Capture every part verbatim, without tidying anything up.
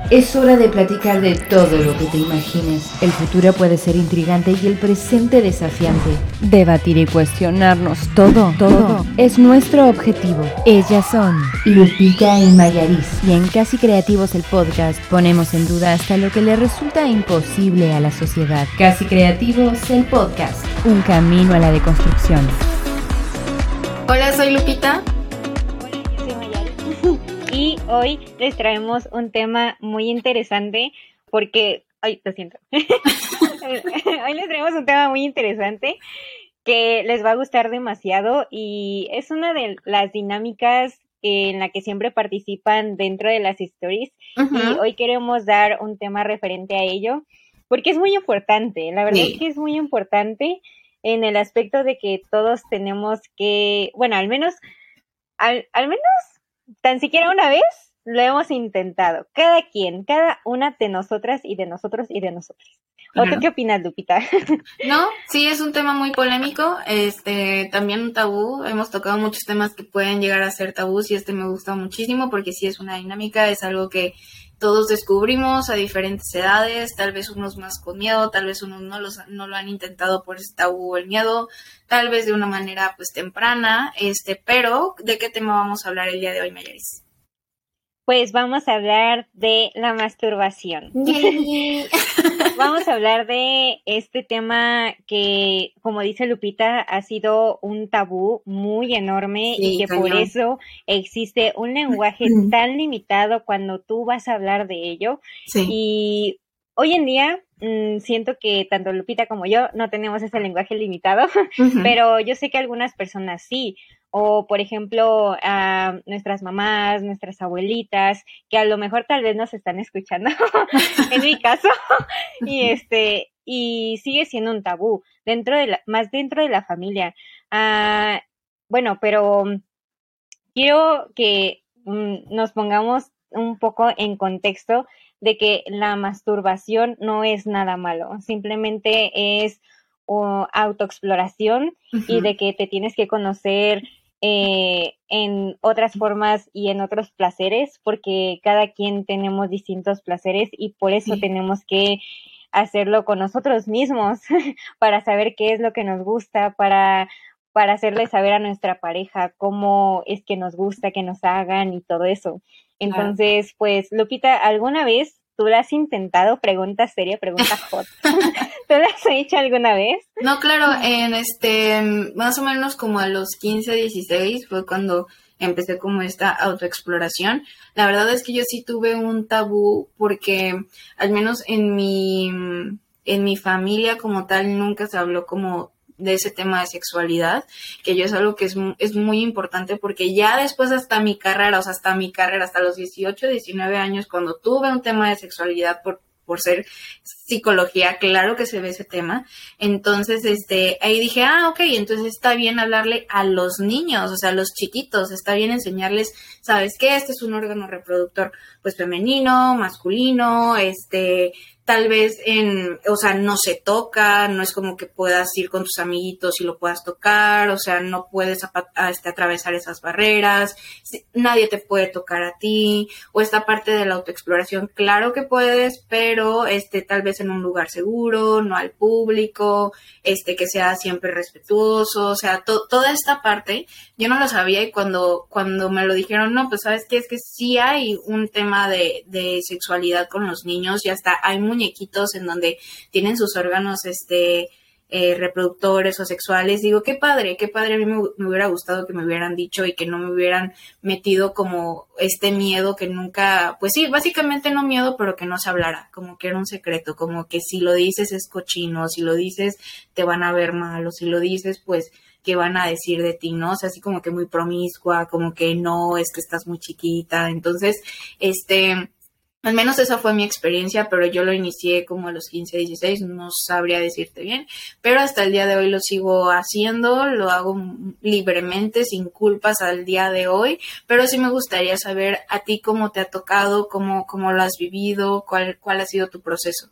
Es hora de platicar de todo lo que te imagines. El futuro puede ser intrigante y el presente desafiante. Debatir y cuestionarnos todo, todo es nuestro objetivo. Ellas son Lupita y Mayaris. Y en Casi Creativos el podcast ponemos en duda hasta lo que le resulta imposible a la sociedad. Casi Creativos el podcast. Un camino a la deconstrucción. Hola, soy Lupita. Hola, yo soy Mayaris. Y hoy les traemos un tema muy interesante porque... Ay, lo siento. Hoy les traemos un tema muy interesante que les va a gustar demasiado y es una de las dinámicas en la que siempre participan dentro de las stories. Uh-huh. Y hoy queremos dar un tema referente a ello porque es muy importante. La verdad sí. es que es muy importante en el aspecto de que todos tenemos que... Bueno, al menos... Al, al menos... Tan siquiera una vez lo hemos intentado. Cada quien, cada una de nosotras y de nosotros y de nosotros. ¿O tú qué opinas, Lupita? No, sí, es un tema muy polémico, este, también un tabú. Hemos tocado muchos temas que pueden llegar a ser tabús y este me gusta muchísimo porque sí es una dinámica, es algo que todos descubrimos a diferentes edades, tal vez unos más con miedo, tal vez unos no, los, no lo han intentado por ese tabú o el miedo, tal vez de una manera pues temprana, este, pero ¿de qué tema vamos a hablar el día de hoy, Mayaris? Pues vamos a hablar de la masturbación. Vamos a hablar de este tema que, como dice Lupita, ha sido un tabú muy enorme sí, y que cañón. Por eso existe un lenguaje uh-huh. tan limitado cuando tú vas a hablar de ello. Sí. Y hoy en día mmm, siento que tanto Lupita como yo no tenemos ese lenguaje limitado, uh-huh. pero yo sé que algunas personas sí. O, por ejemplo, a nuestras mamás, nuestras abuelitas, que a lo mejor tal vez nos están escuchando, en mi caso, y este y sigue siendo un tabú, dentro de la, más dentro de la familia. Uh, bueno, pero quiero que um, nos pongamos un poco en contexto de que la masturbación no es nada malo, simplemente es uh, autoexploración uh-huh. y de que te tienes que conocer Eh, en otras formas y en otros placeres, porque cada quien tenemos distintos placeres y por eso sí. tenemos que hacerlo con nosotros mismos para saber qué es lo que nos gusta, para, para hacerle saber a nuestra pareja cómo es que nos gusta que nos hagan y todo eso. Entonces, claro. pues, Lupita, ¿alguna vez tú la has intentado? Pregunta seria, pregunta hot. ¿Tú la has hecho alguna vez? No, claro, en este, más o menos como a los quince, dieciséis fue cuando empecé como esta autoexploración. La verdad es que yo sí tuve un tabú porque al menos en mi, en mi familia como tal nunca se habló como de ese tema de sexualidad, que yo es algo que es, es muy importante porque ya después hasta mi carrera, o sea, hasta mi carrera, hasta los dieciocho, diecinueve años, cuando tuve un tema de sexualidad por por ser psicología, claro que se ve ese tema, entonces este ahí dije, ah, ok, entonces está bien hablarle a los niños, o sea, a los chiquitos, está bien enseñarles, ¿sabes qué? Este es un órgano reproductor, pues femenino, masculino, este, tal vez en, o sea, no se toca, no es como que puedas ir con tus amiguitos y lo puedas tocar, o sea, no puedes a, a, este, atravesar esas barreras, nadie te puede tocar a ti, o esta parte de la autoexploración, claro que puedes, pero este, tal vez en un lugar seguro, no al público, este, que sea siempre respetuoso, o sea, to, toda esta parte, yo no lo sabía y cuando, cuando me lo dijeron, no, pues sabes qué, es que sí hay un tema de, de sexualidad con los niños y hasta hay muñequitos en donde tienen sus órganos, este, eh, reproductores o sexuales, digo, qué padre, qué padre, a mí me, me hubiera gustado que me hubieran dicho y que no me hubieran metido como este miedo que nunca, pues sí, básicamente no miedo, pero que no se hablara, como que era un secreto, como que si lo dices es cochino, si lo dices te van a ver mal, o si lo dices, pues, ¿qué van a decir de ti, no? O sea, así como que muy promiscua, como que no, es que estás muy chiquita, entonces, este... Al menos esa fue mi experiencia, pero yo lo inicié como a los quince, dieciséis, no sabría decirte bien, pero hasta el día de hoy lo sigo haciendo, lo hago libremente, sin culpas al día de hoy, pero sí me gustaría saber a ti cómo te ha tocado, cómo, cómo lo has vivido, cuál, cuál ha sido tu proceso.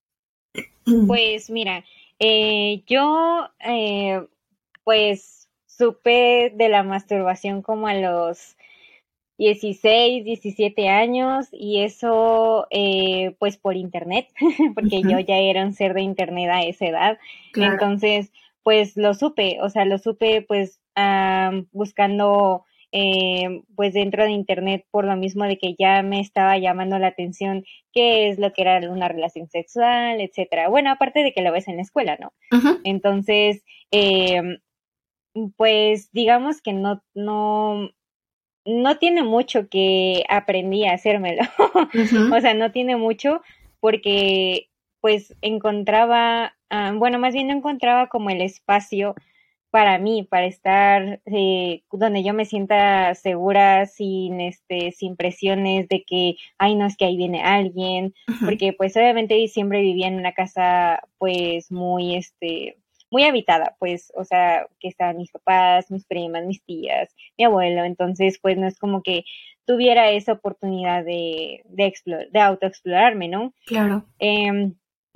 Pues mira, eh, yo eh, pues supe de la masturbación como a los dieciséis, diecisiete años y eso eh, pues por internet, porque uh-huh. yo ya era un ser de internet a esa edad, claro. Entonces pues lo supe, o sea, lo supe pues um, buscando eh, pues dentro de internet por lo mismo de que ya me estaba llamando la atención qué es lo que era una relación sexual, etcétera. Bueno, aparte de que lo ves en la escuela, ¿no? Uh-huh. Entonces, eh, pues digamos que no, no, no tiene mucho que aprendí a hacérmelo. Uh-huh. O sea, no tiene mucho porque pues encontraba, uh, bueno, más bien no encontraba como el espacio para mí, para estar eh, donde yo me sienta segura, sin este, sin presiones de que, ay, no, es que ahí viene alguien, uh-huh. Porque pues obviamente siempre vivía en una casa pues muy, este, muy habitada, pues, o sea, que estaban mis papás, mis primas, mis tías, mi abuelo, entonces pues no es como que tuviera esa oportunidad de, de, explore, de autoexplorarme, ¿no? Claro. Eh,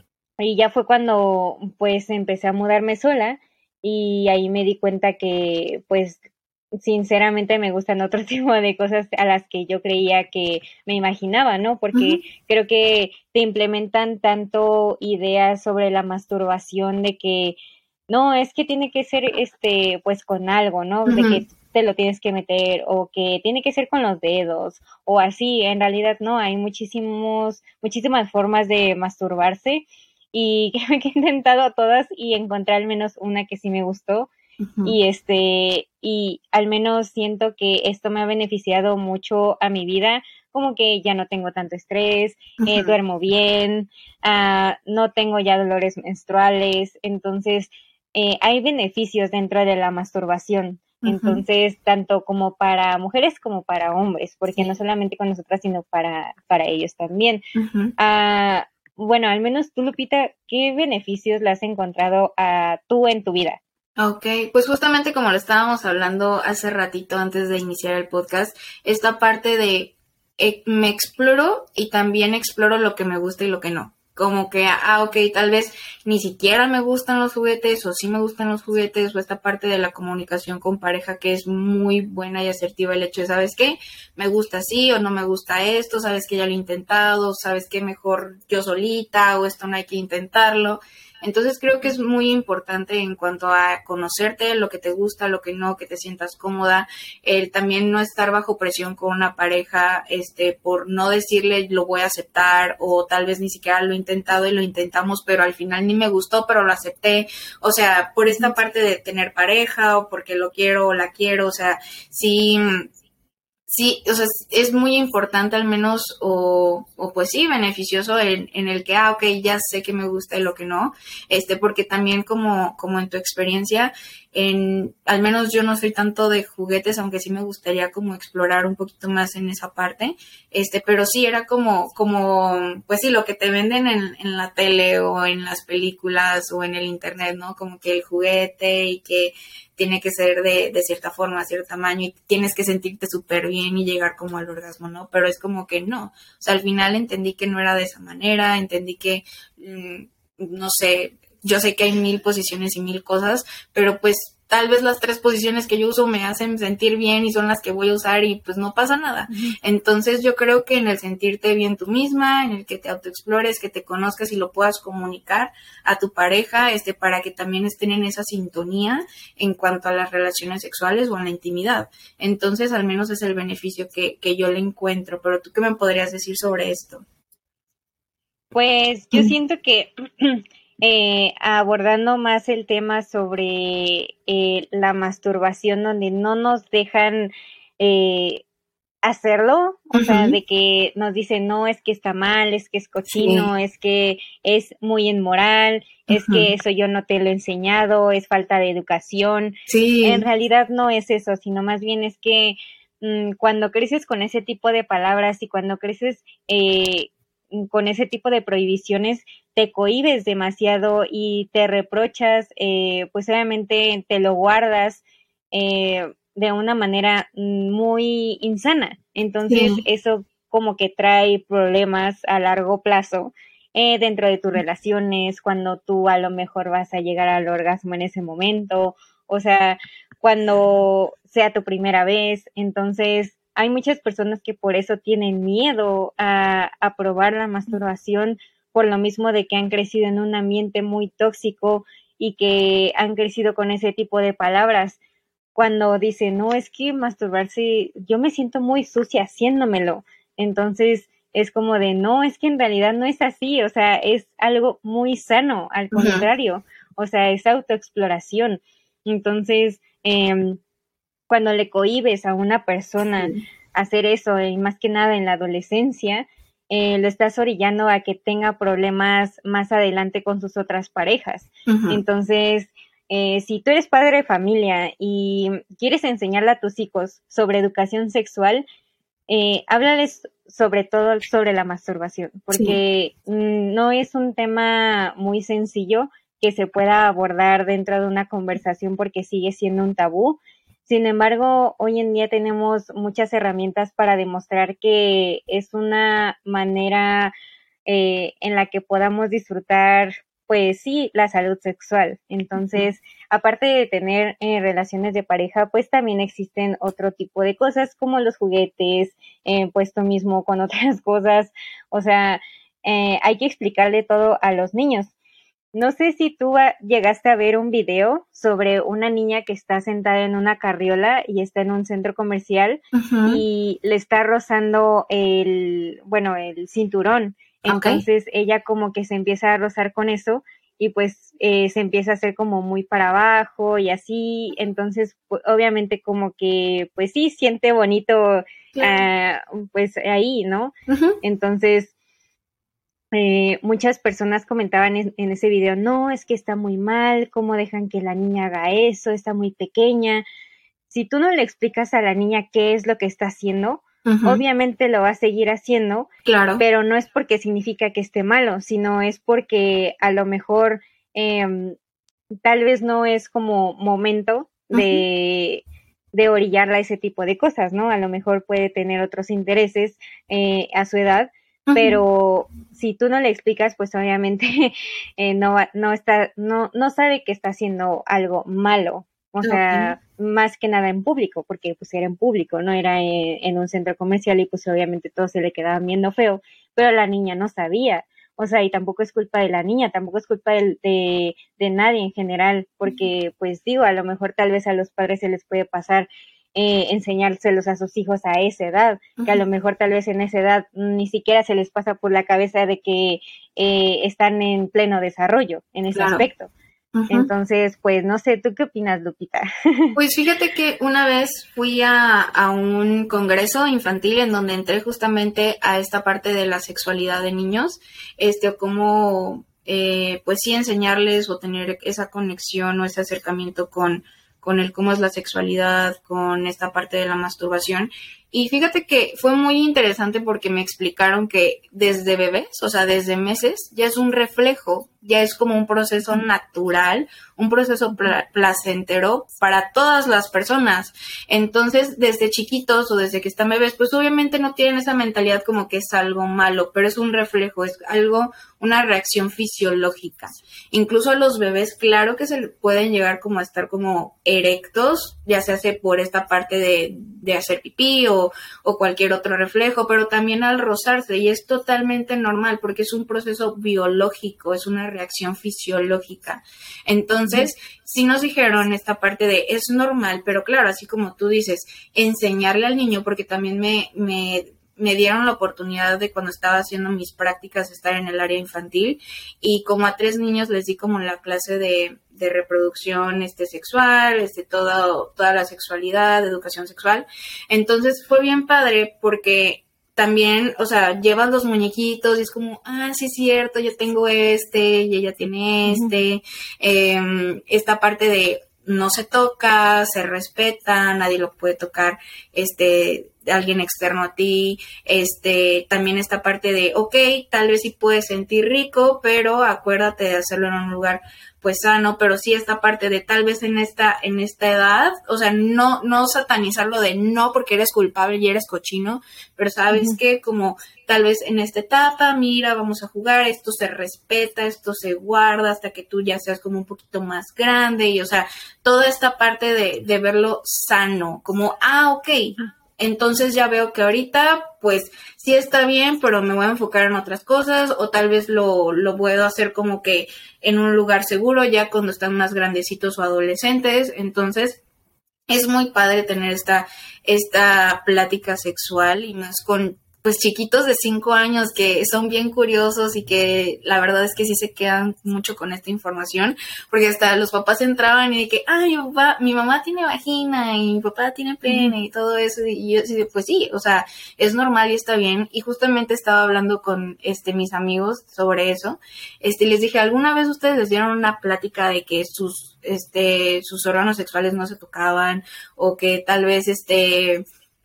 y ya fue cuando pues empecé a mudarme sola, y ahí me di cuenta que pues sinceramente me gustan otro tipo de cosas a las que yo creía que me imaginaba, ¿no? Porque uh-huh. creo que te implementan tanto ideas sobre la masturbación de que no, es que tiene que ser este pues con algo, ¿no? Uh-huh. De que te lo tienes que meter o que tiene que ser con los dedos o así. En realidad no, hay muchísimos muchísimas formas de masturbarse. Y creo que he intentado todas y encontré al menos una que sí me gustó. Uh-huh. Y este, y al menos siento que esto me ha beneficiado mucho a mi vida, como que ya no tengo tanto estrés, uh-huh. eh, duermo bien, uh, no tengo ya dolores menstruales, entonces eh, hay beneficios dentro de la masturbación. Uh-huh. Entonces, tanto como para mujeres como para hombres, porque sí. No solamente con nosotras, sino para, para ellos también. Uh-huh. Uh, Bueno, al menos tú, Lupita, ¿qué beneficios le has encontrado a tú en tu vida? Ok, pues justamente como lo estábamos hablando hace ratito antes de iniciar el podcast, esta parte de eh, me exploro y también exploro lo que me gusta y lo que no. Como que, ah, ok, tal vez ni siquiera me gustan los juguetes o sí me gustan los juguetes, o esta parte de la comunicación con pareja que es muy buena y asertiva, el hecho de, ¿sabes qué? Me gusta así o no me gusta esto, ¿sabes que ya lo he intentado? ¿Sabes qué? Mejor yo solita o esto no hay que intentarlo. Entonces creo que es muy importante en cuanto a conocerte, lo que te gusta, lo que no, que te sientas cómoda, el también no estar bajo presión con una pareja, este, por no decirle lo voy a aceptar o tal vez ni siquiera lo he intentado y lo intentamos, pero al final ni me gustó, pero lo acepté. O sea, por esta parte de tener pareja o porque lo quiero o la quiero, o sea, sí... Sí, o sea, es muy importante al menos, o, o pues sí, beneficioso en, en el que, ah, ok, ya sé que me gusta y lo que no, este, porque también como, como en tu experiencia, en, al menos yo no soy tanto de juguetes, aunque sí me gustaría como explorar un poquito más en esa parte, este, pero sí era como, como, pues sí, lo que te venden en, en la tele o en las películas o en el internet, ¿no? Como que el juguete y que tiene que ser de, de cierta forma, cierto tamaño y tienes que sentirte súper bien y llegar como al orgasmo, ¿no? Pero es como que no. O sea, al final entendí que no era de esa manera, entendí que, mmm, no sé, yo sé que hay mil posiciones y mil cosas, pero pues tal vez las tres posiciones que yo uso me hacen sentir bien y son las que voy a usar y pues no pasa nada. Uh-huh. Entonces yo creo que en el sentirte bien tú misma, en el que te autoexplores, que te conozcas y lo puedas comunicar a tu pareja, este, para que también estén en esa sintonía en cuanto a las relaciones sexuales o a la intimidad. Entonces al menos es el beneficio que, que yo le encuentro. Pero ¿tú qué me podrías decir sobre esto? Pues yo uh-huh. siento que... Eh, abordando más el tema sobre eh, la masturbación, donde no nos dejan eh, hacerlo, o uh-huh. sea, de que nos dicen, no, es que está mal, es que es cochino, sí. es que es muy inmoral, uh-huh. es que eso yo no te lo he enseñado, es falta de educación. Sí. En realidad no es eso, sino más bien es que mmm, cuando creces con ese tipo de palabras y cuando creces eh, con ese tipo de prohibiciones, te cohibes demasiado y te reprochas, eh, pues obviamente te lo guardas eh, de una manera muy insana. Entonces sí. Eso como que trae problemas a largo plazo eh, dentro de tus relaciones, cuando tú a lo mejor vas a llegar al orgasmo en ese momento, o sea, cuando sea tu primera vez. Entonces hay muchas personas que por eso tienen miedo a, a probar la masturbación, por lo mismo de que han crecido en un ambiente muy tóxico y que han crecido con ese tipo de palabras. Cuando dicen, no, es que masturbarse, yo me siento muy sucia haciéndomelo. Entonces es como de, no, es que en realidad no es así, o sea, es algo muy sano, al contrario, uh-huh. O sea, es autoexploración. Entonces, eh, cuando le cohibes a una persona sí. hacer eso, y más que nada en la adolescencia, eh, lo estás orillando a que tenga problemas más adelante con sus otras parejas. Uh-huh. Entonces, eh, si tú eres padre de familia y quieres enseñarle a tus hijos sobre educación sexual, eh, háblales sobre todo sobre la masturbación, porque sí. no es un tema muy sencillo que se pueda abordar dentro de una conversación porque sigue siendo un tabú. Sin embargo, hoy en día tenemos muchas herramientas para demostrar que es una manera eh, en la que podamos disfrutar, pues sí, la salud sexual. Entonces, aparte de tener eh, relaciones de pareja, pues también existen otro tipo de cosas como los juguetes, eh, pues tú mismo con otras cosas. O sea, eh, hay que explicarle todo a los niños. No sé si tú llegaste a ver un video sobre una niña que está sentada en una carriola y está en un centro comercial uh-huh. y le está rozando el, bueno, el cinturón. Entonces okay. ella como que se empieza a rozar con eso y pues eh, se empieza a hacer como muy para abajo y así. Entonces, pues, obviamente como que pues sí siente bonito claro. uh, pues ahí, ¿no? Uh-huh. Entonces, Eh, muchas personas comentaban en, en ese video, no, es que está muy mal, ¿cómo dejan que la niña haga eso? Está muy pequeña. Si tú no le explicas a la niña qué es lo que está haciendo, uh-huh. obviamente lo va a seguir haciendo, claro. pero no es porque significa que esté malo, sino es porque a lo mejor eh, tal vez no es como momento de, uh-huh. de orillarla a ese tipo de cosas, ¿no? A lo mejor puede tener otros intereses eh, a su edad, pero si tú no le explicas, pues obviamente eh, no no está no no sabe que está haciendo algo malo, o sea, okay. más que nada en público, porque pues era en público, no era en, en un centro comercial y pues obviamente todos se le quedaban viendo feo, pero la niña no sabía, o sea, y tampoco es culpa de la niña, tampoco es culpa de, de, de nadie en general, porque pues digo, a lo mejor tal vez a los padres se les puede pasar Eh, enseñárselos a sus hijos a esa edad, uh-huh. que a lo mejor tal vez en esa edad ni siquiera se les pasa por la cabeza de que eh, están en pleno desarrollo en ese claro. aspecto. Uh-huh. Entonces, pues no sé, ¿tú qué opinas, Lupita? Pues fíjate que una vez fui a, a un congreso infantil en donde entré justamente a esta parte de la sexualidad de niños, este, cómo eh, pues sí enseñarles o tener esa conexión o ese acercamiento con con el cómo es la sexualidad, con esta parte de la masturbación. Y fíjate que fue muy interesante porque me explicaron que desde bebés, o sea, desde meses, ya es un reflejo, ya es como un proceso natural, un proceso pl- placentero para todas las personas. Entonces, desde chiquitos o desde que están bebés, pues obviamente no tienen esa mentalidad como que es algo malo, pero es un reflejo, es algo, una reacción fisiológica. Incluso a los bebés, claro que se pueden llegar como a estar como erectos, ya se hace por esta parte de, de hacer pipí o o cualquier otro reflejo, pero también al rozarse, y es totalmente normal porque es un proceso biológico, es una reacción fisiológica. Entonces, uh-huh. sí nos dijeron esta parte de es normal, pero claro, así como tú dices, enseñarle al niño, porque también me, me me dieron la oportunidad de cuando estaba haciendo mis prácticas estar en el área infantil y como a tres niños les di como la clase de, de reproducción este sexual, este todo, toda la sexualidad, educación sexual. Entonces fue bien padre porque también, o sea, llevas los muñequitos y es como, ah, sí es cierto, yo tengo este y ella tiene este, uh-huh. eh, esta parte de no se toca, se respeta, nadie lo puede tocar, este, alguien externo a ti, este, también esta parte de, ok, tal vez sí puedes sentir rico, pero acuérdate de hacerlo en un lugar, pues, sano, pero sí esta parte de tal vez en esta, en esta edad, o sea, no, no satanizarlo de no porque eres culpable y eres cochino, pero sabes uh-huh. que como tal vez en esta etapa, mira, vamos a jugar, esto se respeta, esto se guarda hasta que tú ya seas como un poquito más grande y, o sea, toda esta parte de, de verlo sano, como, ah, ok, Entonces ya veo que ahorita, pues, sí está bien, pero me voy a enfocar en otras cosas, o tal vez lo, lo puedo hacer como que en un lugar seguro, ya cuando están más grandecitos o adolescentes. Entonces, es muy padre tener esta, esta plática sexual, y más con, pues, chiquitos de cinco años que son bien curiosos y que la verdad es que sí se quedan mucho con esta información, porque hasta los papás entraban y de que, ay, mi papá, mi mamá tiene vagina y mi papá tiene pene y todo eso, y yo sí, pues sí, o sea, es normal y está bien. Y justamente estaba hablando con este mis amigos sobre eso, este les dije, ¿alguna vez ustedes les dieron una plática de que sus este sus órganos sexuales no se tocaban, o que tal vez este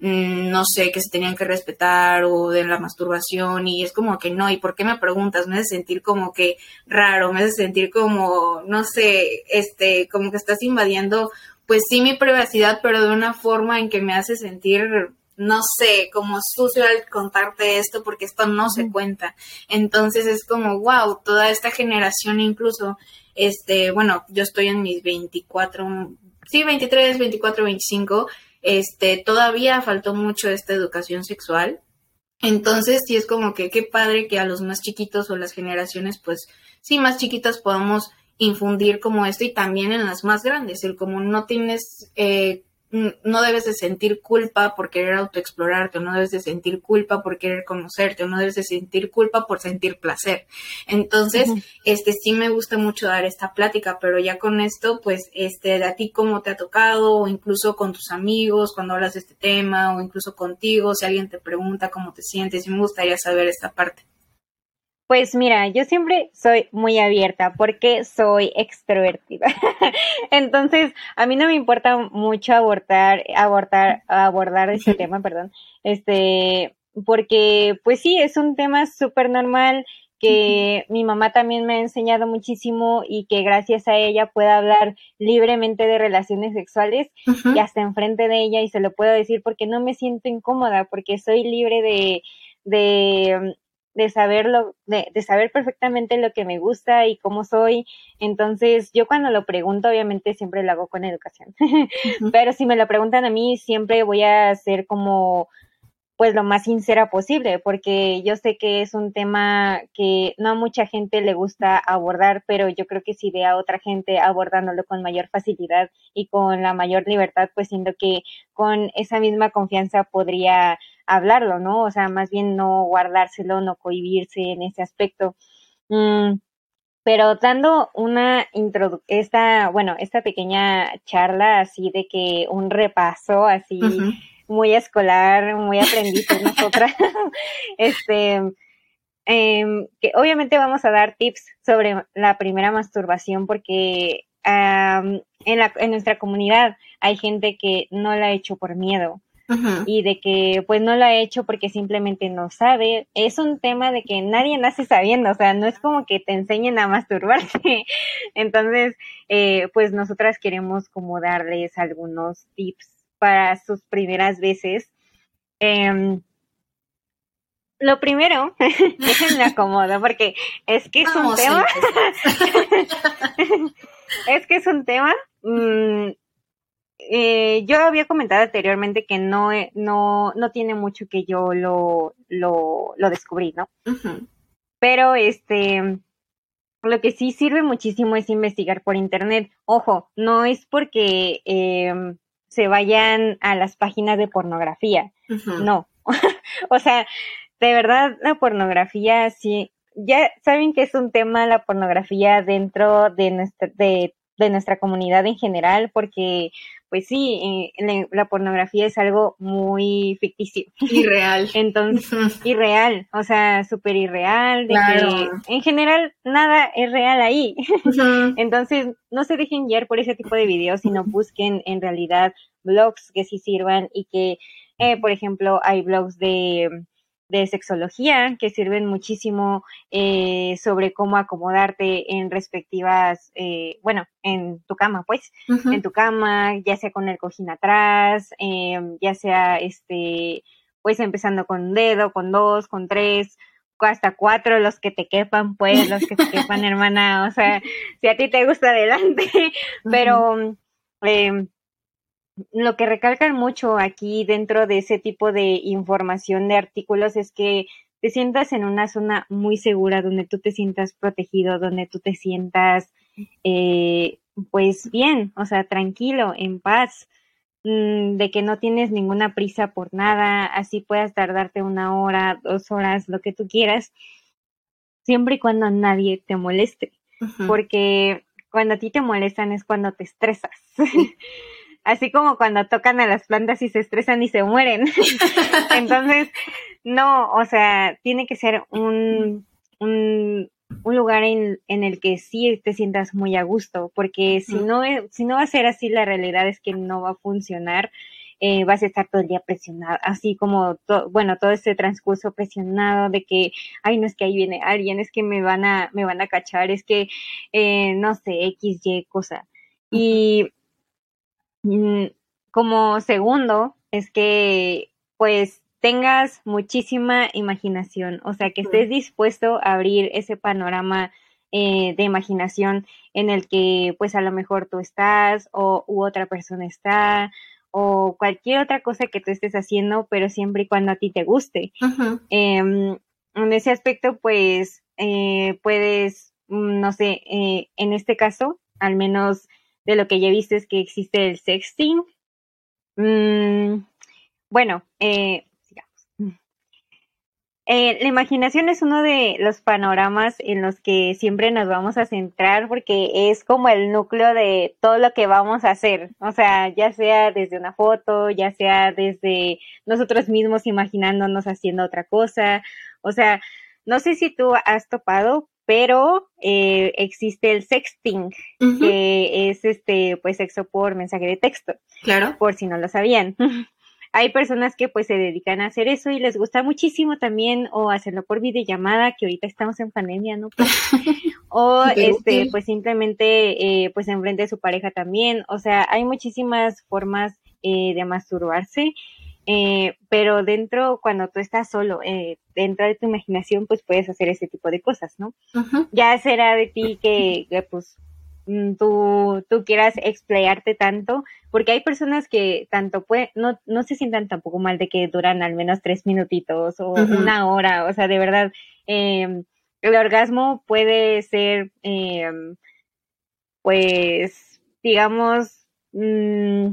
no sé, que se tenían que respetar, o de la masturbación? Y es como que no, ¿y por qué me preguntas? Me hace sentir como que raro, me hace sentir como, no sé, este, como que estás invadiendo, pues sí, mi privacidad, pero de una forma en que me hace sentir, no sé, como sucio al contarte esto, porque esto no se cuenta. Entonces es como, wow, toda esta generación, incluso, este, bueno, yo estoy en mis veinticuatro, sí, veintitrés, veinticuatro, veinticinco, este, todavía faltó mucho esta educación sexual. Entonces sí es como que qué padre que a los más chiquitos, o las generaciones, pues sí, más chiquitas, podamos infundir como esto, y también en las más grandes, el como no tienes, eh, no debes de sentir culpa por querer autoexplorarte, o no debes de sentir culpa por querer conocerte, o no debes de sentir culpa por sentir placer. Entonces, uh-huh. este sí me gusta mucho dar esta plática, pero ya con esto, pues, este, a ti cómo te ha tocado, o incluso con tus amigos, cuando hablas de este tema, o incluso contigo, si alguien te pregunta cómo te sientes, y me gustaría saber esta parte. Pues mira, yo siempre soy muy abierta porque soy extrovertida. Entonces, a mí no me importa mucho abordar, abordar, abordar este tema, perdón, este, porque pues sí, es un tema súper normal que mi mamá también me ha enseñado muchísimo, y que gracias a ella puedo hablar libremente de relaciones sexuales, uh-huh. y hasta enfrente de ella, y se lo puedo decir porque no me siento incómoda, porque soy libre de, de de saberlo, de, de saber perfectamente lo que me gusta y cómo soy. Entonces, yo cuando lo pregunto, obviamente siempre lo hago con educación, uh-huh. pero si me lo preguntan a mí, siempre voy a ser como, pues, lo más sincera posible, porque yo sé que es un tema que no a mucha gente le gusta abordar, pero yo creo que si ve a otra gente abordándolo con mayor facilidad y con la mayor libertad, pues siento que con esa misma confianza podría hablarlo, ¿no? O sea, más bien no guardárselo, no cohibirse en ese aspecto. Mm, pero dando una introdu- esta, bueno, esta pequeña charla así de que un repaso así uh-huh. muy escolar, muy aprendiz de nosotras, este, eh, que obviamente vamos a dar tips sobre la primera masturbación, porque um, en, la, en nuestra comunidad hay gente que no la ha hecho por miedo. Uh-huh. Y de que pues no lo ha hecho porque simplemente no sabe. Es un tema de que nadie nace sabiendo, o sea, no es como que te enseñen a masturbarse. Entonces, eh, pues nosotras queremos como darles algunos tips para sus primeras veces. Eh, lo primero, déjenme acomodo, porque es que es Vamos un tema, es que es un tema, mmm, Eh, yo había comentado anteriormente que no, no, no tiene mucho que yo lo, lo, lo descubrí, ¿no? Uh-huh. Pero este, lo que sí sirve muchísimo es investigar por internet. Ojo, no es porque eh, se vayan a las páginas de pornografía, uh-huh. no. O sea, de verdad, la pornografía sí, ya saben que es un tema la pornografía dentro de nuestra, de, de nuestra comunidad en general, porque pues sí, eh, la pornografía es algo muy ficticio. Irreal. Entonces, uh-huh. irreal, o sea, súper irreal, de claro. que en general nada es real ahí. Uh-huh. Entonces, no se dejen guiar por ese tipo de videos, sino busquen en realidad blogs que sí sirvan, y que, eh, por ejemplo, hay blogs de... de sexología que sirven muchísimo eh, sobre cómo acomodarte en respectivas, eh, bueno, en tu cama, pues, uh-huh. en tu cama, ya sea con el cojín atrás, eh, ya sea, este, pues, empezando con un dedo, con dos, con tres, hasta cuatro, los que te quepan, pues, los que te quepan, hermana, o sea, si a ti te gusta, adelante, uh-huh. pero, eh, lo que recalcan mucho aquí dentro de ese tipo de información de artículos es que te sientas en una zona muy segura, donde tú te sientas protegido, donde tú te sientas eh, pues bien, o sea, tranquilo, en paz, mmm, de que no tienes ninguna prisa por nada, así puedas tardarte una hora, dos horas, lo que tú quieras, siempre y cuando nadie te moleste, uh-huh. Porque cuando a ti te molestan es cuando te estresas. Sí. Así como cuando tocan a las plantas y se estresan y se mueren. Entonces, no, o sea, tiene que ser un, un, un lugar en, en el que sí te sientas muy a gusto, porque si no, si no va a ser así, la realidad es que no va a funcionar. Eh, vas a estar todo el día presionado, así como, to, bueno, todo este transcurso presionado de que, ay, no es que ahí viene alguien, es que me van a, me van a cachar, es que, eh, no sé, X, Y, cosa. Y mm, como segundo, es que, pues, tengas muchísima imaginación, o sea, que estés dispuesto a abrir ese panorama eh, de imaginación en el que, pues, a lo mejor tú estás o u otra persona está, o cualquier otra cosa que tú estés haciendo, pero siempre y cuando a ti te guste. Uh-huh. Eh, en ese aspecto, pues, eh, puedes, no sé, eh, en este caso, al menos de lo que ya viste es que existe el sexting. Mm, bueno, eh, sigamos. Eh, la imaginación es uno de los panoramas en los que siempre nos vamos a centrar porque es como el núcleo de todo lo que vamos a hacer, o sea, ya sea desde una foto, ya sea desde nosotros mismos imaginándonos haciendo otra cosa, o sea, no sé si tú has topado, pero eh, existe el sexting, uh-huh. Que es este, pues sexo por mensaje de texto, claro, por si no lo sabían. Hay personas que pues se dedican a hacer eso y les gusta muchísimo también, o hacerlo por videollamada, que ahorita estamos en pandemia, ¿no? Pues, o este, pues simplemente eh, pues enfrente de su pareja también. O sea, hay muchísimas formas eh, de masturbarse, eh, pero dentro, cuando tú estás solo, eh, dentro de tu imaginación, pues puedes hacer ese tipo de cosas, ¿no? Uh-huh. Ya será de ti que, que pues tú, tú quieras explayarte tanto, porque hay personas que tanto pueden, no, no se sientan tampoco mal de que duran al menos tres minutitos o uh-huh. una hora, o sea, de verdad, eh, el orgasmo puede ser, eh, pues, digamos, mmm,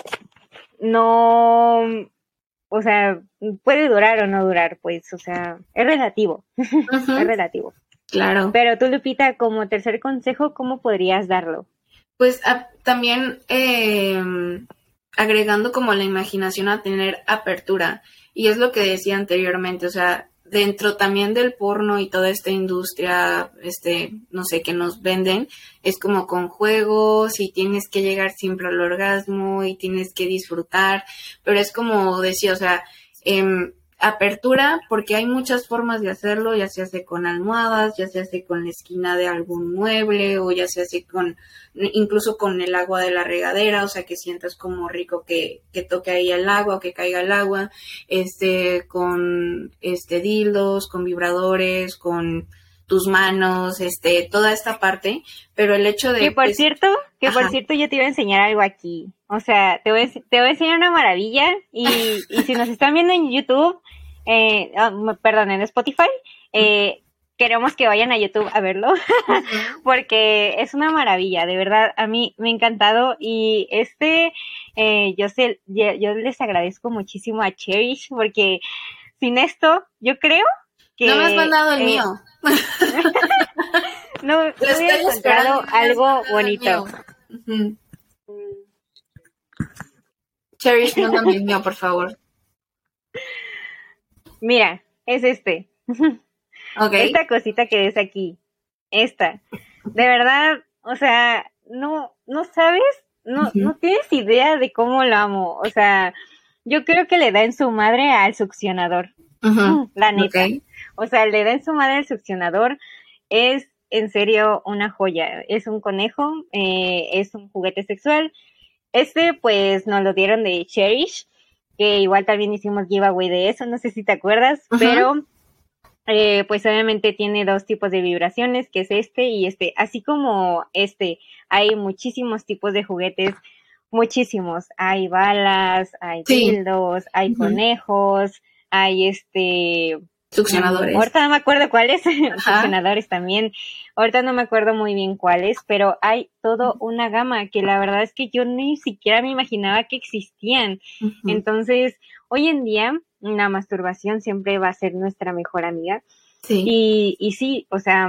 no, o sea, puede durar o no durar, pues, o sea, es relativo, uh-huh. es relativo. Claro. Pero tú, Lupita, como tercer consejo, ¿cómo podrías darlo? Pues a, también eh, agregando como la imaginación a tener apertura. Y es lo que decía anteriormente, o sea, dentro también del porno y toda esta industria, este, no sé, que nos venden, es como con juegos y tienes que llegar siempre al orgasmo y tienes que disfrutar, pero es como decía, o sea, eh, apertura, porque hay muchas formas de hacerlo, ya se hace con almohadas, ya se hace con la esquina de algún mueble, o ya se hace con, incluso con el agua de la regadera, o sea, que sientas como rico que, que toque ahí el agua, o que caiga el agua, este, con, este, dildos, con vibradores, con tus manos, este, toda esta parte, pero el hecho de... Que por pues, cierto, que ajá. por cierto yo te iba a enseñar algo aquí, o sea, te voy a, te voy a enseñar una maravilla, y, y si nos están viendo en YouTube, eh, oh, perdón, en Spotify, eh, queremos que vayan a YouTube a verlo, uh-huh. porque es una maravilla, de verdad, a mí me ha encantado, y este, eh, yo sé, yo, yo les agradezco muchísimo a Cherish, porque sin esto, yo creo que... No me has mandado el eh, mío. No, no hubiera encontrado algo bonito. Uh-huh. Cherish, mándame el mío, por favor. Mira, es este. Okay. Esta cosita que ves aquí. Esta. De verdad, o sea, no, no sabes, no, uh-huh. no tienes idea de cómo lo amo. O sea, yo creo que le da en su madre al succionador. Uh-huh. La neta. Okay. O sea, le da en su madre al succionador. Es en serio una joya. Es un conejo, eh, es un juguete sexual. Este, pues, nos lo dieron de Cherish, que igual también hicimos giveaway de eso, no sé si te acuerdas, uh-huh. pero, eh, pues, obviamente tiene dos tipos de vibraciones, que es este y este. Así como este, hay muchísimos tipos de juguetes. muchísimos. Hay balas, hay Sí. dildos, hay Ujú. conejos, hay este... Succionadores. Mm, ahorita no me acuerdo cuáles, succionadores también. Ahorita no me acuerdo muy bien cuáles, pero hay toda una gama que la verdad es que yo ni siquiera me imaginaba que existían. Ujú. Entonces, hoy en día, la masturbación siempre va a ser nuestra mejor amiga. Sí. Y, y sí, o sea,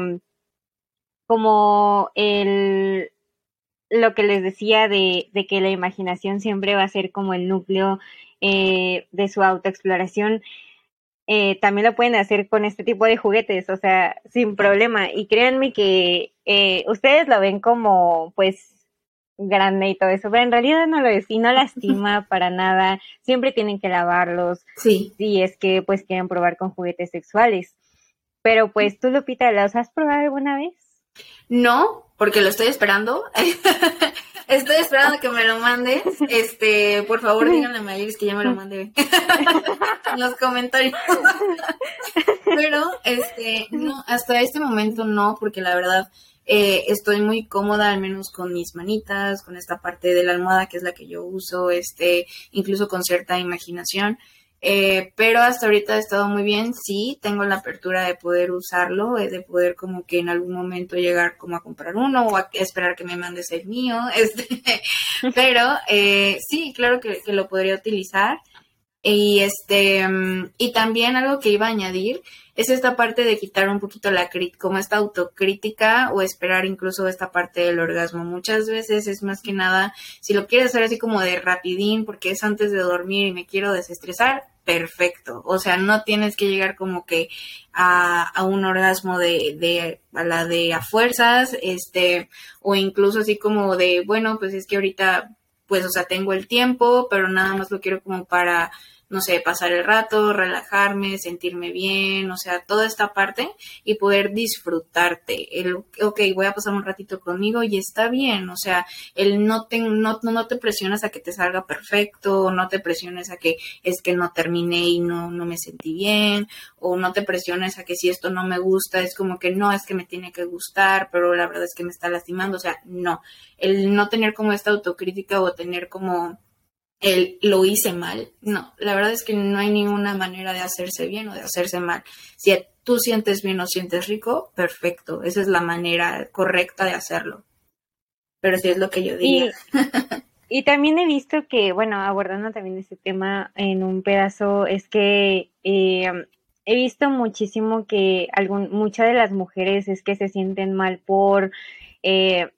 como el lo que les decía de, de que la imaginación siempre va a ser como el núcleo eh, de su autoexploración. Eh, también lo pueden hacer con este tipo de juguetes, o sea, sin problema. Y créanme que eh, ustedes lo ven como, pues, grande y todo eso, pero en realidad no lo es y no lastima para nada. Siempre tienen que lavarlos. Sí. Si es que, pues, quieren probar con juguetes sexuales. Pero, pues, tú, Lupita, ¿los has probado alguna vez? No, porque lo estoy esperando. Estoy esperando que me lo mandes. Este, por favor, díganle a Mayris que ya me lo mande en los comentarios. Pero, este, no, hasta este momento no, porque la verdad eh, estoy muy cómoda, al menos con mis manitas, con esta parte de la almohada que es la que yo uso, este, incluso con cierta imaginación. Eh, pero hasta ahorita ha estado muy bien. Sí, tengo la apertura de poder usarlo, eh, de poder como que en algún momento llegar como a comprar uno o a esperar que me mandes el mío, este, pero eh, sí, claro que, que lo podría utilizar. Y este y también algo que iba a añadir es esta parte de quitar un poquito la crit- como esta autocrítica o esperar incluso esta parte del orgasmo. Muchas veces es más que nada, si lo quieres hacer así como de rapidín porque es antes de dormir y me quiero desestresar, perfecto. O sea, no tienes que llegar como que a, a un orgasmo de, de a la de a fuerzas, este, o incluso así como de, bueno, pues es que ahorita pues, o sea, tengo el tiempo, pero nada más lo quiero como para, no sé, pasar el rato, relajarme, sentirme bien, o sea, toda esta parte y poder disfrutarte. El, ok, voy a pasar un ratito conmigo y está bien, o sea, el no te, no, no te presionas a que te salga perfecto, no te presiones a que es que no terminé y no, no me sentí bien, o no te presiones a que si esto no me gusta, es como que no, es que me tiene que gustar, pero la verdad es que me está lastimando, o sea, no. El no tener como esta autocrítica o tener como el lo hice mal, no, la verdad es que no hay ninguna manera de hacerse bien o de hacerse mal. Si tú sientes bien o sientes rico, perfecto, esa es la manera correcta de hacerlo. Pero sí es lo que yo diría. Y, y también he visto que, bueno, abordando también este tema en un pedazo, es que eh, he visto muchísimo que algún, muchas de las mujeres es que se sienten mal por eh,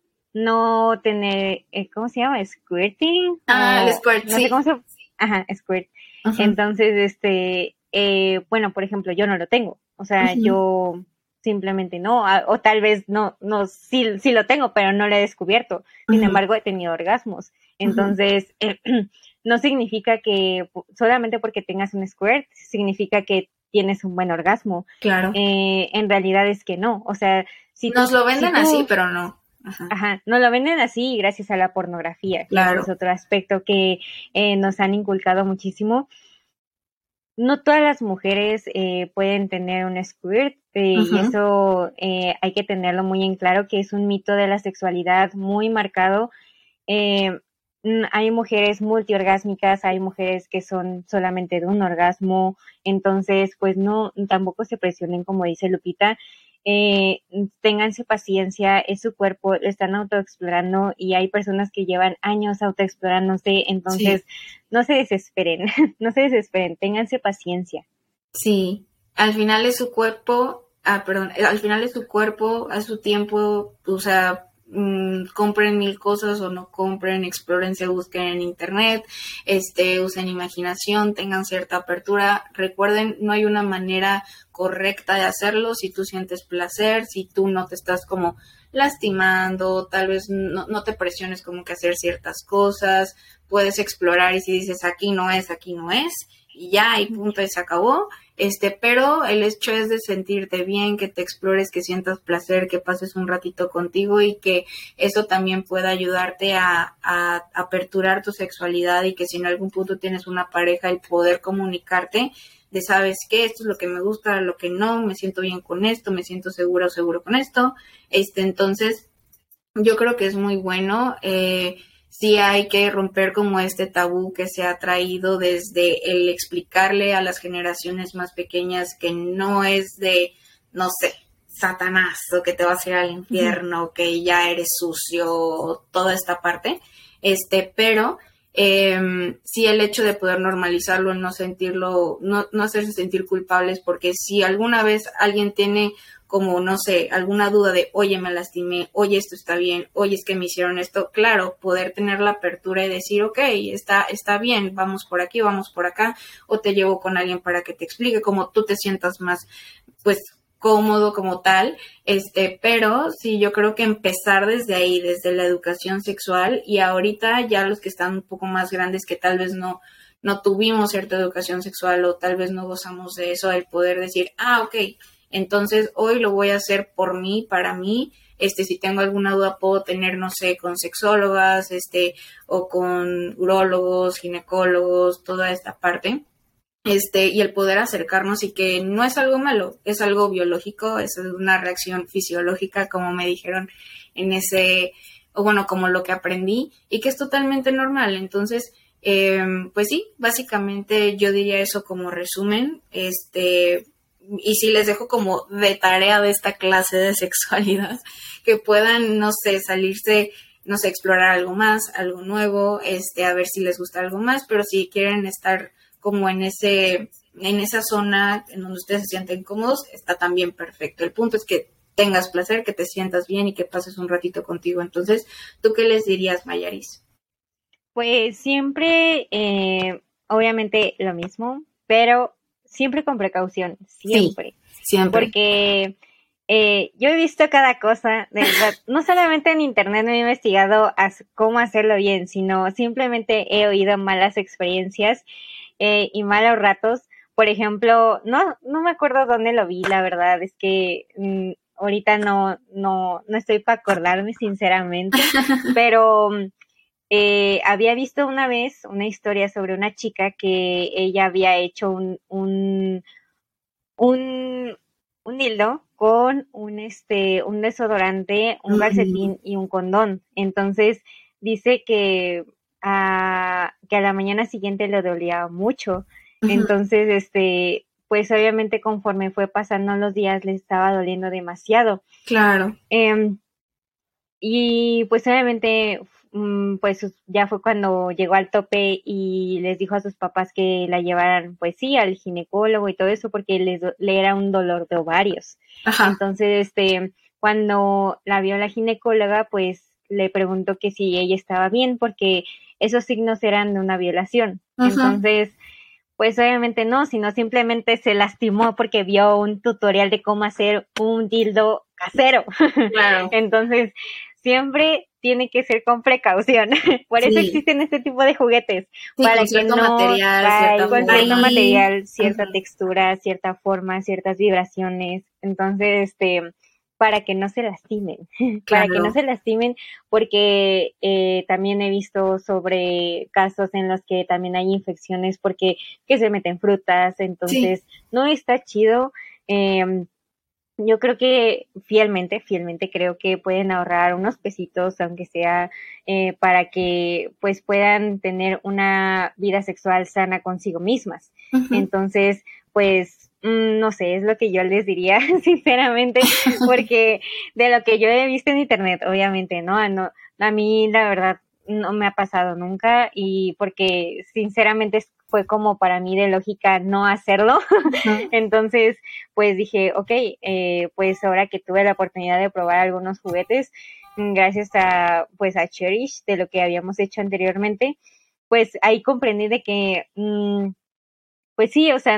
no tener, eh, ¿cómo se llama? Squirting. Ah, o, el squirt, no sí. sé cómo se... Ajá, squirt. Uh-huh. Entonces, este, eh, bueno, por ejemplo, yo no lo tengo. O sea, uh-huh. yo simplemente no, o tal vez no, no, sí, sí lo tengo, pero no lo he descubierto. Sin uh-huh. embargo, he tenido orgasmos. Entonces, uh-huh. eh, no significa que solamente porque tengas un squirt, significa que tienes un buen orgasmo. Claro. Eh, en realidad es que no. O sea, si nos tú, lo venden si tú, así, pero no. Ajá. Ajá, nos lo venden así gracias a la pornografía, claro. que ese es otro aspecto que eh, nos han inculcado muchísimo. No todas las mujeres eh, pueden tener un squirt eh, uh-huh. y eso eh, hay que tenerlo muy en claro, que es un mito de la sexualidad muy marcado. Eh, hay mujeres multiorgásmicas, hay mujeres que son solamente de un orgasmo, entonces pues no, tampoco se presionen como dice Lupita. Eh, ténganse paciencia, es su cuerpo, lo están autoexplorando y hay personas que llevan años autoexplorándose, entonces sí. no se desesperen, no se desesperen, ténganse paciencia. Sí, al final es su cuerpo, ah, perdón, al final es su cuerpo, a su tiempo, o sea, mmm, compren mil cosas o no compren, exploren, se busquen en internet, este, usen imaginación, tengan cierta apertura. Recuerden, no hay una manera correcta de hacerlo. Si tú sientes placer, si tú no te estás como lastimando, tal vez no, no te presiones como que hacer ciertas cosas, puedes explorar y si dices aquí no es, aquí no es, y ya, y punto, y se acabó. Este, pero el hecho es de sentirte bien, que te explores, que sientas placer, que pases un ratito contigo y que eso también pueda ayudarte a, a aperturar tu sexualidad y que si en algún punto tienes una pareja, el poder comunicarte de sabes qué, esto es lo que me gusta, lo que no, me siento bien con esto, me siento segura o seguro con esto. Este, entonces, yo creo que es muy bueno. Eh, sí hay que romper como este tabú que se ha traído desde el explicarle a las generaciones más pequeñas que no es de, no sé, Satanás o que te vas a ir al infierno, uh-huh. que ya eres sucio, toda esta parte, este, pero eh, sí el hecho de poder normalizarlo, no sentirlo, no, no hacerse sentir culpables, porque si alguna vez alguien tiene como, no sé, alguna duda de, oye, me lastimé, oye, esto está bien, oye, es que me hicieron esto, claro, poder tener la apertura y decir, ok, está, está bien, vamos por aquí, vamos por acá, o te llevo con alguien para que te explique cómo tú te sientas más, pues, cómodo como tal, este, pero sí, yo creo que empezar desde ahí, desde la educación sexual, y ahorita ya los que están un poco más grandes que tal vez no, no tuvimos cierta educación sexual o tal vez no gozamos de eso, el poder decir, ah, ok, entonces hoy lo voy a hacer por mí, para mí, este, si tengo alguna duda puedo tener, no sé, con sexólogas, este, o con urólogos, ginecólogos, toda esta parte. Este, y el poder acercarnos y que no es algo malo, es algo biológico, es una reacción fisiológica, como me dijeron en ese, o bueno, como lo que aprendí, y que es totalmente normal. Entonces, eh, pues sí, básicamente yo diría eso como resumen, este, y si les dejo como de tarea de esta clase de sexualidad, que puedan, no sé, salirse, no sé, explorar algo más, algo nuevo, este, a ver si les gusta algo más, pero si quieren estar como en ese, en esa zona en donde ustedes se sienten cómodos, está también perfecto. El punto es que tengas placer, que te sientas bien y que pases un ratito contigo. Entonces, ¿tú qué les dirías, Mayaris? Pues siempre, eh, obviamente lo mismo, pero siempre con precaución, siempre. Sí, siempre. Porque eh, yo he visto cada cosa, de verdad, no solamente en internet me he investigado cómo hacerlo bien, sino simplemente he oído malas experiencias eh, y malos ratos. Por ejemplo, no no me acuerdo dónde lo vi, la verdad, es que mmm, ahorita no, no, no estoy para acordarme sinceramente, pero eh, había visto una vez una historia sobre una chica que ella había hecho un, un, un, un dildo con un, este, un desodorante, un calcetín y un condón. Entonces dice que a, que a la mañana siguiente le dolía mucho. Uh-huh. Entonces, este, pues obviamente conforme fue pasando los días le estaba doliendo demasiado. Claro. Eh, y pues obviamente pues ya fue cuando llegó al tope y les dijo a sus papás que la llevaran, pues sí, al ginecólogo y todo eso, porque les, le era un dolor de ovarios. Ajá. Entonces, este, cuando la vio la ginecóloga, pues le preguntó que si ella estaba bien, porque esos signos eran de una violación. Ajá. Entonces, pues obviamente no, sino simplemente se lastimó porque vio un tutorial de cómo hacer un dildo casero. Claro. Entonces, siempre tiene que ser con precaución. Por sí. eso existen este tipo de juguetes. Sí, para que no material, para con cierto material, cierta uh-huh. textura, cierta forma, ciertas vibraciones. Entonces, este, para que no se lastimen. Claro. Para que no se lastimen, porque eh, también he visto sobre casos en los que también hay infecciones porque que se meten frutas. Entonces, sí. no está chido. Eh, Yo creo que fielmente, fielmente creo que pueden ahorrar unos pesitos, aunque sea eh, para que pues puedan tener una vida sexual sana consigo mismas. Uh-huh. Entonces, pues, mmm, no sé, es lo que yo les diría, sinceramente, porque de lo que yo he visto en internet, obviamente, ¿no? no a mí, la verdad, no me ha pasado nunca y porque sinceramente fue como para mí de lógica no hacerlo. Uh-huh. Entonces, pues dije, ok, eh, pues ahora que tuve la oportunidad de probar algunos juguetes, gracias a, pues a Cherish, de lo que habíamos hecho anteriormente, pues ahí comprendí de que, mmm, pues sí, o sea,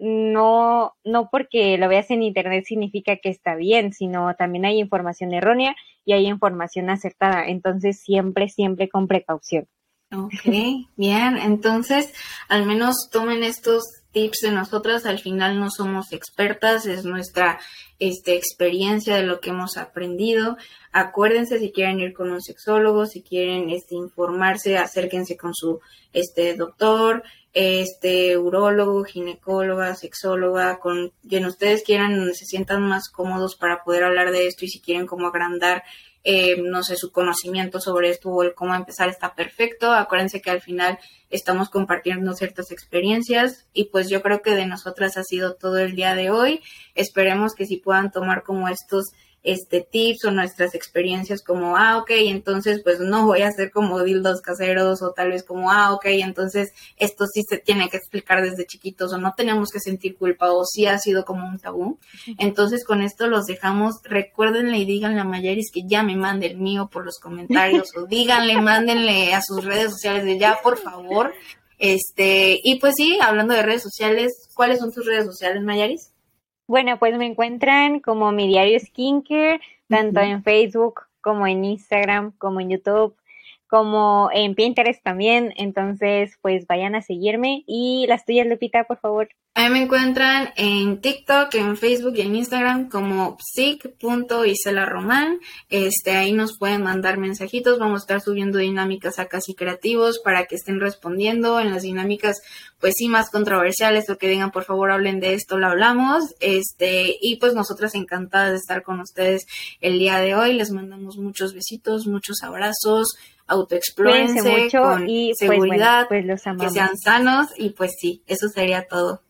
no, no porque lo veas en internet significa que está bien, sino también hay información errónea y hay información acertada. Entonces, siempre, siempre con precaución. Ok, bien, entonces al menos tomen estos tips de nosotras, al final no somos expertas, es nuestra este, experiencia de lo que hemos aprendido. Acuérdense, si quieren ir con un sexólogo, si quieren este, informarse, acérquense con su este, doctor, este urólogo, ginecóloga, sexóloga, con quien ustedes quieran, donde se sientan más cómodos para poder hablar de esto, y si quieren como agrandar eh, no sé, su conocimiento sobre esto o el cómo empezar está perfecto. Acuérdense que al final estamos compartiendo ciertas experiencias y pues yo creo que de nosotras ha sido todo el día de hoy. Esperemos que sí puedan tomar como estos este tips o nuestras experiencias como, ah, ok, entonces pues no voy a hacer como dildos caseros, o tal vez como, ah, ok, entonces esto sí se tiene que explicar desde chiquitos, o no tenemos que sentir culpa, o sí ha sido como un tabú. Entonces con esto los dejamos. Recuérdenle y díganle a Mayeris que ya me mande el mío por los comentarios, o díganle, mándenle a sus redes sociales de ya, por favor. Este, y pues sí, hablando de redes sociales, ¿cuáles son tus redes sociales, Mayeris? Bueno, pues me encuentran como Mi Diario Skincare, tanto uh-huh. en Facebook como en Instagram, como en YouTube, como en Pinterest también. Entonces, pues vayan a seguirme. Y las tuyas, Lupita, por favor. A mí me encuentran en TikTok, en Facebook y en Instagram como psic punto isela román. Este, ahí nos pueden mandar mensajitos. Vamos a estar subiendo dinámicas a Casi Creativos para que estén respondiendo. En las dinámicas, pues sí, más controversiales, o que digan, por favor, hablen de esto, lo hablamos. Este, y pues nosotras encantadas de estar con ustedes el día de hoy. Les mandamos muchos besitos, muchos abrazos. Autoexplórense mucho con y seguridad, pues, bueno, pues los amamos. Que sean sanos, y pues sí, eso sería todo.